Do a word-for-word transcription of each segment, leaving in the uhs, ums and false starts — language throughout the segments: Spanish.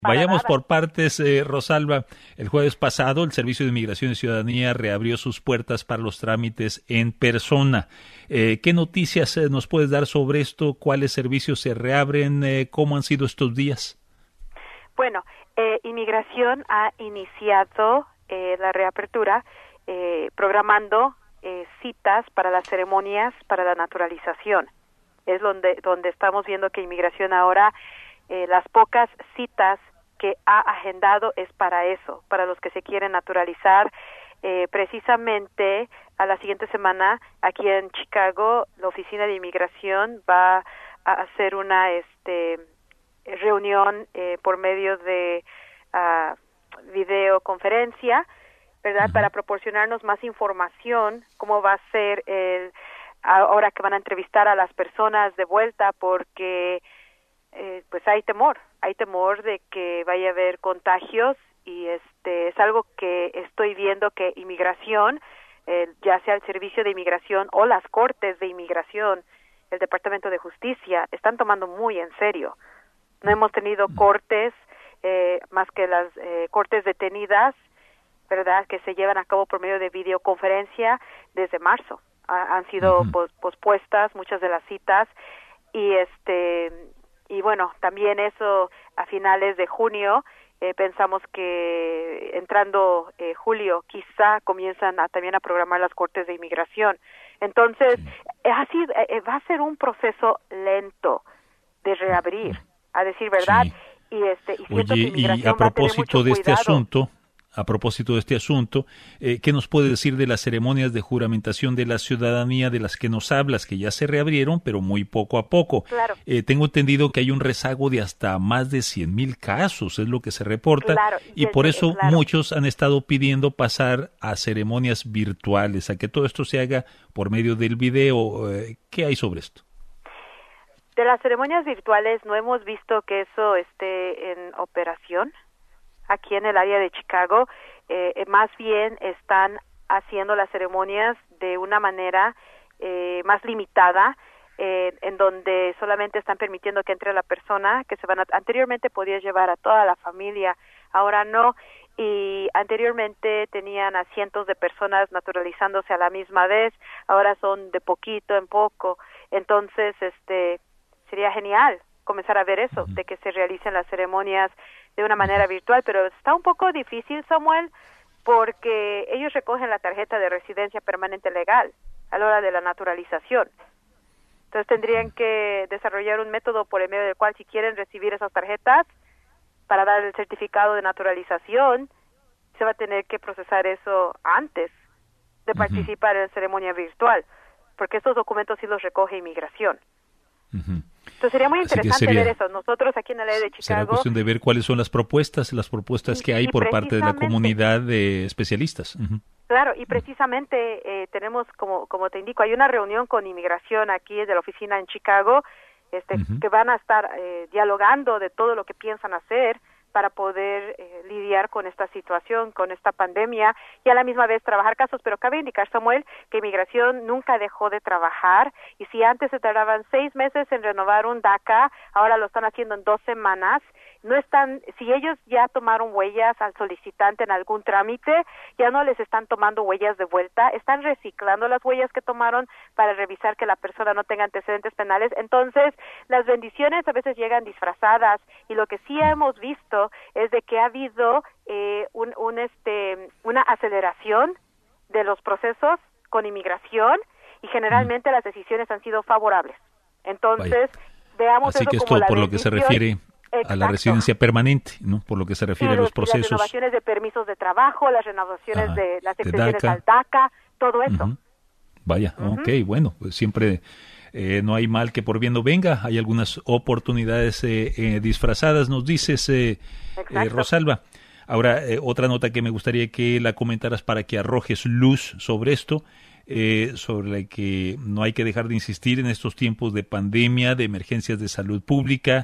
Vayamos nada. por partes, eh, Rosalba. El jueves pasado, el Servicio de Inmigración y Ciudadanía reabrió sus puertas para los trámites en persona. Eh, ¿Qué noticias eh, nos puedes dar sobre esto? ¿Cuáles servicios se reabren? Eh, ¿Cómo han sido estos días? Bueno, eh, Inmigración ha iniciado eh, la reapertura eh, programando eh, citas para las ceremonias para la naturalización. Es donde, donde estamos viendo que Inmigración ahora, eh, las pocas citas que ha agendado es para eso, para los que se quieren naturalizar. Eh, precisamente a la siguiente semana, aquí en Chicago, la Oficina de Inmigración va a hacer una este, reunión eh, por medio de uh, videoconferencia, ¿verdad? Uh-huh. Para proporcionarnos más información, cómo va a ser el, ahora que van a entrevistar a las personas de vuelta, porque eh, pues hay temor. Hay temor de que vaya a haber contagios y este es algo que estoy viendo que Inmigración, eh, ya sea el Servicio de Inmigración o las Cortes de Inmigración, el Departamento de Justicia, están tomando muy en serio. No hemos tenido cortes, eh, más que las eh, cortes detenidas, ¿verdad?, que se llevan a cabo por medio de videoconferencia desde marzo. Ha, han sido uh-huh. pos, pospuestas muchas de las citas y este... Y bueno, también eso a finales de junio, eh, pensamos que entrando eh, julio quizá comienzan a, también a programar las cortes de inmigración. Entonces, sí. así eh, va a ser un proceso lento de reabrir, a decir verdad. Sí. Y este y siento Oye, que inmigración y a propósito va a tener mucho de este cuidado. asunto, a propósito de este asunto, eh, ¿qué nos puede decir de las ceremonias de juramentación de la ciudadanía de las que nos hablas, que ya se reabrieron, pero muy poco a poco? Claro. Eh, tengo entendido que hay un rezago de hasta más de cien mil casos, es lo que se reporta, claro, y por desde, eso claro. muchos han estado pidiendo pasar a ceremonias virtuales, a que todo esto se haga por medio del video. Eh, ¿Qué hay sobre esto? De las ceremonias virtuales no hemos visto que eso esté en operación. Aquí en el área de Chicago, eh, más bien están haciendo las ceremonias de una manera eh, más limitada, eh, en donde solamente están permitiendo que entre la persona, que se van a, anteriormente podías llevar a toda la familia, ahora no, y anteriormente tenían a cientos de personas naturalizándose a la misma vez, ahora son de poquito en poco, entonces este sería genial comenzar a ver eso, de que se realicen las ceremonias de una manera virtual, pero está un poco difícil, Samuel, porque ellos recogen la tarjeta de residencia permanente legal a la hora de la naturalización. Entonces tendrían que desarrollar un método por el medio del cual, si quieren recibir esas tarjetas para dar el certificado de naturalización, se va a tener que procesar eso antes de participar uh-huh. en la ceremonia virtual, porque estos documentos sí los recoge Inmigración. Uh-huh. Entonces sería muy interesante sería, ver eso. Nosotros aquí en el área de Chicago... Será cuestión de ver cuáles son las propuestas, las propuestas y, que hay por parte de la comunidad de especialistas. Uh-huh. Claro, y precisamente eh, tenemos, como como te indico, hay una reunión con Inmigración aquí desde la oficina en Chicago, este, uh-huh. que van a estar eh, dialogando de todo lo que piensan hacer para poder eh, lidiar con esta situación, con esta pandemia, y a la misma vez trabajar casos. Pero cabe indicar, Samuel, que Inmigración nunca dejó de trabajar, y si antes se tardaban seis meses en renovar un DACA, ahora lo están haciendo en dos semanas. No están, si ellos ya tomaron huellas al solicitante en algún trámite, ya no les están tomando huellas de vuelta, están reciclando las huellas que tomaron para revisar que la persona no tenga antecedentes penales. Entonces, las bendiciones a veces llegan disfrazadas, y lo que sí hemos visto es de que ha habido eh, un, un este una aceleración de los procesos con Inmigración, y generalmente mm. las decisiones han sido favorables. Entonces, Vaya. veamos Así eso que esto como la por lo bendición. que se refiere Exacto. a la residencia permanente, ¿no? Por lo que se refiere sí, a los procesos. Las renovaciones de permisos de trabajo, las renovaciones Ajá. de las de extensiones DACA. al DACA, todo eso. Uh-huh. Vaya, uh-huh. ok, bueno, pues siempre eh, no hay mal que por bien no venga, hay algunas oportunidades eh, eh, disfrazadas, nos dices, eh, eh, Rosalba. Ahora, eh, otra nota que me gustaría que la comentaras para que arrojes luz sobre esto, eh, sobre la que no hay que dejar de insistir en estos tiempos de pandemia, de emergencias de salud pública,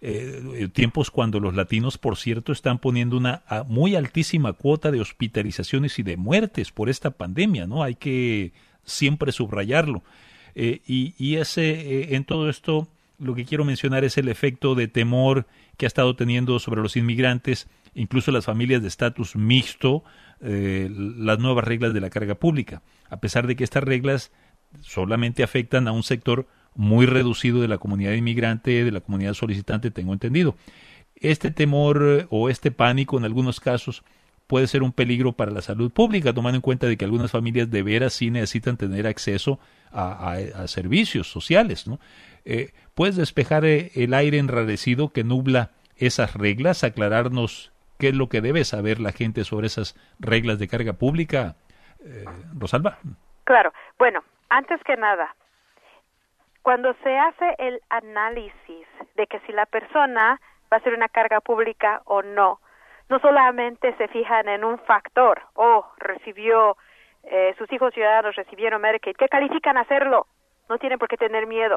eh, tiempos cuando los latinos, por cierto, están poniendo una a, muy altísima cuota de hospitalizaciones y de muertes por esta pandemia, ¿no? Hay que siempre subrayarlo. Eh, y, y ese, eh, en todo esto, lo que quiero mencionar es el efecto de temor que ha estado teniendo sobre los inmigrantes, incluso las familias de estatus mixto, eh, las nuevas reglas de la carga pública, a pesar de que estas reglas solamente afectan a un sector muy reducido de la comunidad inmigrante, de la comunidad solicitante, tengo entendido. Este temor eh, o este pánico en algunos casos puede ser un peligro para la salud pública, tomando en cuenta de que algunas familias de veras sí necesitan tener acceso a, a, a servicios sociales, ¿no? Eh, ¿Puedes despejar eh, el aire enrarecido que nubla esas reglas, aclararnos qué es lo que debe saber la gente sobre esas reglas de carga pública, eh, Rosalba? Claro. Bueno, antes que nada, cuando se hace el análisis de que si la persona va a ser una carga pública o no, no solamente se fijan en un factor, oh, recibió, eh, sus hijos ciudadanos recibieron Medicaid, ¿qué califican a hacerlo? No tienen por qué tener miedo.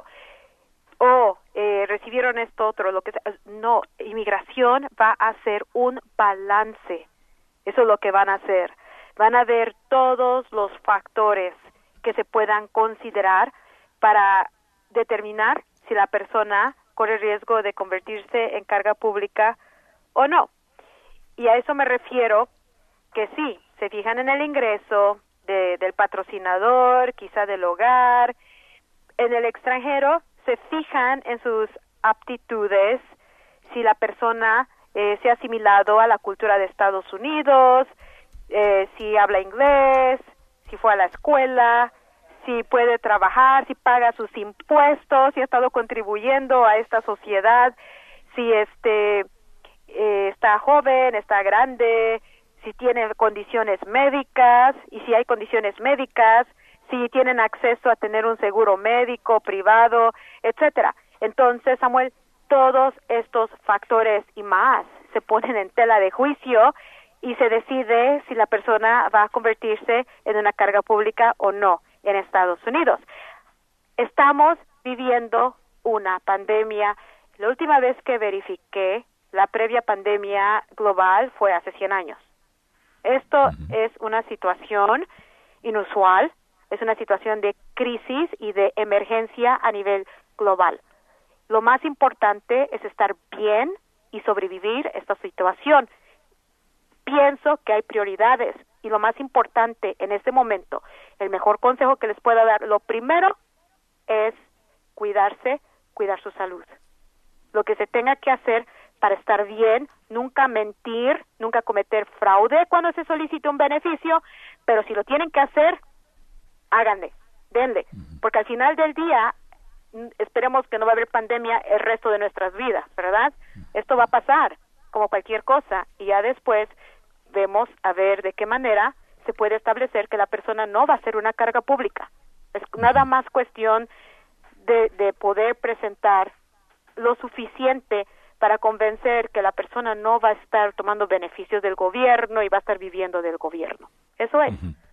O eh, recibieron esto otro, lo que sea. No, inmigración va a hacer un balance. Eso es lo que van a hacer. Van a ver todos los factores que se puedan considerar para determinar si la persona corre riesgo de convertirse en carga pública o no. Y a eso me refiero que sí, se fijan en el ingreso de, del patrocinador, quizá del hogar. En el extranjero se fijan en sus aptitudes, si la persona eh, se ha asimilado a la cultura de Estados Unidos, eh, si habla inglés, si fue a la escuela, si puede trabajar, si paga sus impuestos, si ha estado contribuyendo a esta sociedad, si este eh, está joven, está grande, si tiene condiciones médicas, y si hay condiciones médicas, si tienen acceso a tener un seguro médico, privado, etcétera. Entonces, Samuel, todos estos factores y más se ponen en tela de juicio y se decide si la persona va a convertirse en una carga pública o no en Estados Unidos. Estamos viviendo una pandemia. La última vez que verifiqué, la previa pandemia global fue hace cien años. Esto uh-huh. es una situación inusual. Es una situación de crisis y de emergencia a nivel global. Lo más importante es estar bien y sobrevivir esta situación. Pienso que hay prioridades y lo más importante en este momento, el mejor consejo que les pueda dar, lo primero es cuidarse, cuidar su salud. Lo que se tenga que hacer para estar bien, nunca mentir, nunca cometer fraude cuando se solicite un beneficio, pero si lo tienen que hacer, háganle, denle, porque al final del día esperemos que no va a haber pandemia el resto de nuestras vidas, ¿verdad? Esto va a pasar como cualquier cosa y ya después vemos a ver de qué manera se puede establecer que la persona no va a ser una carga pública. Es nada más cuestión de, de poder presentar lo suficiente para convencer que la persona no va a estar tomando beneficios del gobierno y va a estar viviendo del gobierno. Eso es. Uh-huh.